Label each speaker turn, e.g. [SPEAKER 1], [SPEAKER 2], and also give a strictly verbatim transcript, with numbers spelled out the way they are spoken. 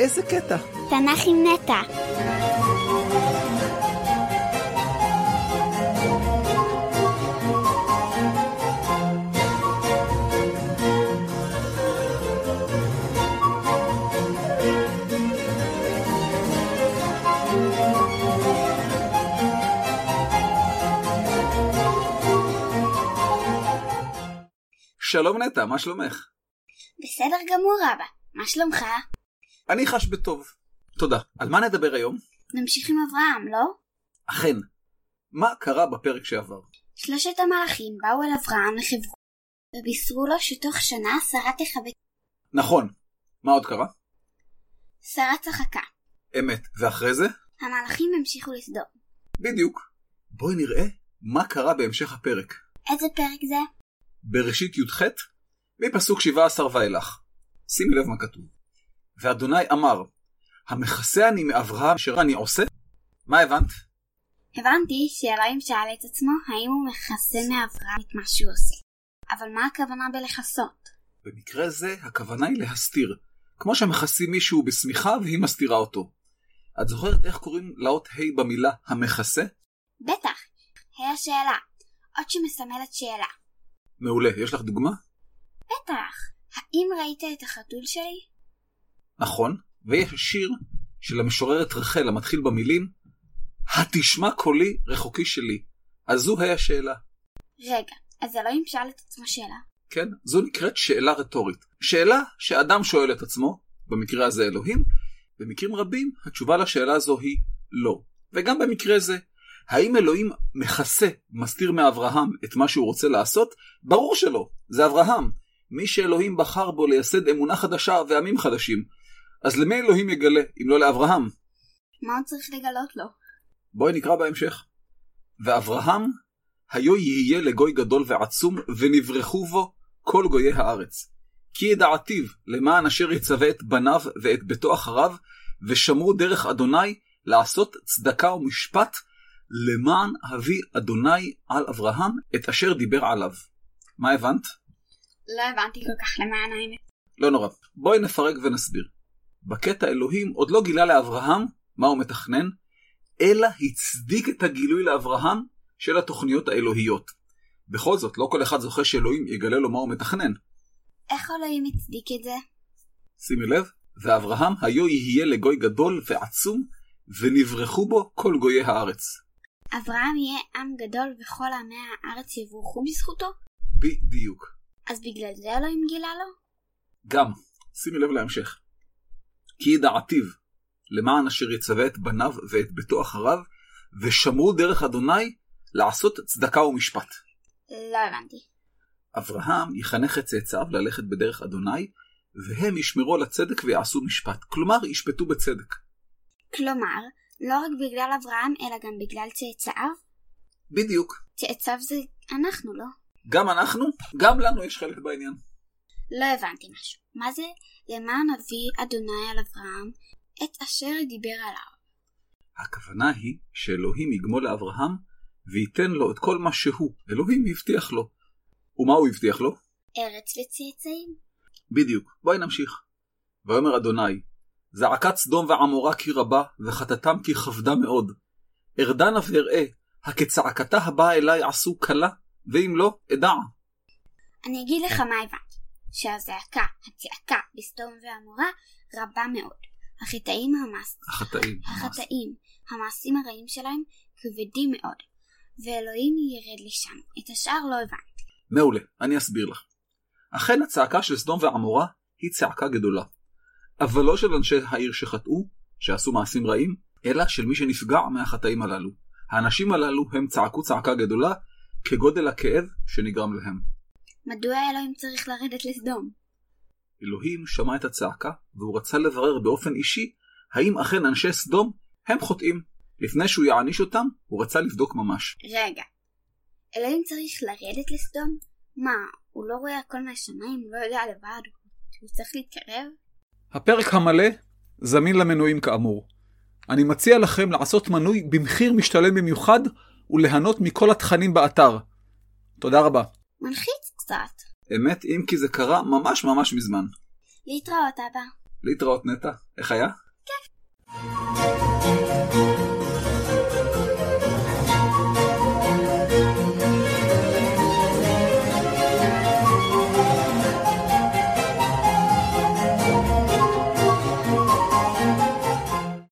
[SPEAKER 1] איזה קטע?
[SPEAKER 2] תנ"ך עם נטע.
[SPEAKER 1] שלום נטע, מה שלומך?
[SPEAKER 2] בסדר גמור אבא, מה שלומך?
[SPEAKER 1] אני חש בטוב. תודה. על מה נדבר היום?
[SPEAKER 2] נמשיך עם אברהם, לא?
[SPEAKER 1] אכן. מה קרה בפרק שעבר?
[SPEAKER 2] שלושת המלאכים באו אל אברהם לחברון, ובישרו לו שתוך שנה שרה תחבק.
[SPEAKER 1] נכון. מה עוד קרה?
[SPEAKER 2] שרה צחקה.
[SPEAKER 1] אמת. ואחרי זה?
[SPEAKER 2] המלאכים המשיכו לסדום.
[SPEAKER 1] בדיוק. בואי נראה מה קרה בהמשך הפרק.
[SPEAKER 2] איזה פרק זה?
[SPEAKER 1] בראשית י"ח, מפסוק שבע עשרה ואילך. שימי לב מה כתוב. ואדוני אמר, המכסה אני מאברהם אשר אני עושה? מה הבנת?
[SPEAKER 2] הבנתי שאלוהים שאל את עצמו האם הוא מכסה מאברהם את מה שהוא עושה. אבל מה הכוונה בלכסות?
[SPEAKER 1] במקרה זה הכוונה היא להסתיר. כמו שמכסים מישהו בשמיכה והיא מסתירה אותו. את זוכרת איך קוראים לאות ה' במילה המכסה?
[SPEAKER 2] בטח. ה' השאלה. עוד שמסמלת שאלה.
[SPEAKER 1] מעולה. יש לך דוגמה?
[SPEAKER 2] בטח. האם ראית את החתול שלי?
[SPEAKER 1] נכון. ויש שיר של המשוררת רחל המתחיל במילים התשמע קולי רחוקי שלי. אז זו היה השאלה.
[SPEAKER 2] רגע, אז אלוהים שאל את עצמו שאלה?
[SPEAKER 1] כן, זו נקראת שאלה רטורית. שאלה שאדם שואל את עצמו, במקרה הזה אלוהים, במקרים רבים התשובה לשאלה הזו היא לא. וגם במקרה זה, האם אלוהים מכסה, מסתיר מאברהם את מה שהוא רוצה לעשות? ברור שלא, זה אברהם. מי שאלוהים בחר בו לייסד אמונה חדשה ועמים חדשים. אז למי אלוהים יגלה, אם לא לאברהם?
[SPEAKER 2] מה הוא צריך לגלות לו?
[SPEAKER 1] בואי נקרא בהמשך. ואברהם, היו יהיה לגוי גדול ועצום, ונברחו בו כל גויי הארץ. כי ידעתיו למען אשר יצווה את בניו ואת ביתו אחריו, ושמרו דרך אדוני לעשות צדקה ומשפט, למען הביא אדוני על אברהם את אשר דיבר עליו. מה הבנת?
[SPEAKER 2] לא הבנתי כל כך למען האמת.
[SPEAKER 1] לא נורא. בואי נפרק ונסביר. בקטע אלוהים עוד לא גילה לאברהם מה הוא מתכנן, אלא הצדיק את הגילוי לאברהם של התוכניות האלוהיות. בכל זאת, לא כל אחד זוכה שאלוהים יגלה לו מה הוא מתכנן.
[SPEAKER 2] איך אלוהים הצדיק את זה?
[SPEAKER 1] שימי לב, ואברהם היו יהיה לגוי גדול ועצום, ונברחו בו כל גויי הארץ.
[SPEAKER 2] אברהם יהיה עם גדול וכל עמי הארץ יבורכו בזכותו?
[SPEAKER 1] בדיוק.
[SPEAKER 2] אז בגלל זה אלוהים גילה לו?
[SPEAKER 1] גם, שימי לב להמשך. כי ידעתיו למען אשר יצווה את בניו ואת ביתו אחריו, ושמרו דרך אדוני לעשות צדקה ומשפט.
[SPEAKER 2] לא הבנתי.
[SPEAKER 1] אברהם יחנך את צאצאיו ללכת בדרך אדוני, והם ישמרו על הצדק ויעשו משפט. כלומר, ישפטו בצדק.
[SPEAKER 2] כלומר, לא רק בגלל אברהם, אלא גם בגלל צאצאיו?
[SPEAKER 1] בדיוק.
[SPEAKER 2] צאצאיו זה אנחנו, לא?
[SPEAKER 1] גם אנחנו, גם לנו יש חלק בעניין.
[SPEAKER 2] לא הבנתי משהו. מה זה למען הביא אדוני על אברהם את אשר דיבר עליו?
[SPEAKER 1] הכוונה היא שאלוהים יגמול לאברהם וייתן לו את כל מה שהוא. אלוהים הבטיח לו. ומה הוא הבטיח לו?
[SPEAKER 2] ארץ וצאצאים.
[SPEAKER 1] בדיוק. בואי נמשיך. ואומר אדוני, זעקת סדום ועמורה כי רבה, וחטאתם כי כבדה מאוד. ארדנה ואראה, הכצעקתה הבאה אליי עשו קלה, ואם לא, אדע.
[SPEAKER 2] אני אגיד לך מה הבנתי. שהזעקה, הצעקה בסדום ועמורה רבה מאוד. החטאים המעשים,
[SPEAKER 1] החטאים,
[SPEAKER 2] החטאים, המעשים הרעים שלהם כבדים מאוד. ואלוהים ירד לשם. את השאר לא הבנתי.
[SPEAKER 1] מעולה, אני אסביר לך. אכן הצעקה של סדום ועמורה היא צעקה גדולה. אבל לא של אנשי העיר שחטאו, שעשו מעשים רעים, אלא של מי שנפגע מהחטאים הללו. האנשים הללו הם צעקו צעקה גדולה כגודל הכאב שנגרם להם.
[SPEAKER 2] מדוע אלוהים צריך לרדת לסדום?
[SPEAKER 1] אלוהים שמע את הצעקה, והוא רצה לברר באופן אישי, האם אכן אנשי סדום הם חוטאים. לפני שהוא יעניש אותם, הוא רצה לבדוק ממש.
[SPEAKER 2] רגע, אלוהים צריך לרדת לסדום? מה, הוא לא רואה הכל מהשמיים? הוא לא יודע לבד? הוא צריך להתקרב?
[SPEAKER 1] הפרק המלא זמין למנויים כאמור. אני מציע לכם לעשות מנוי במחיר משתלם במיוחד, וליהנות מכל התכנים באתר. תודה רבה.
[SPEAKER 2] מלחיץ קצת.
[SPEAKER 1] אמת, אם כי זה קרה ממש ממש מזמן.
[SPEAKER 2] להתראות אבא.
[SPEAKER 1] להתראות נטע, איך היה?
[SPEAKER 2] כיף.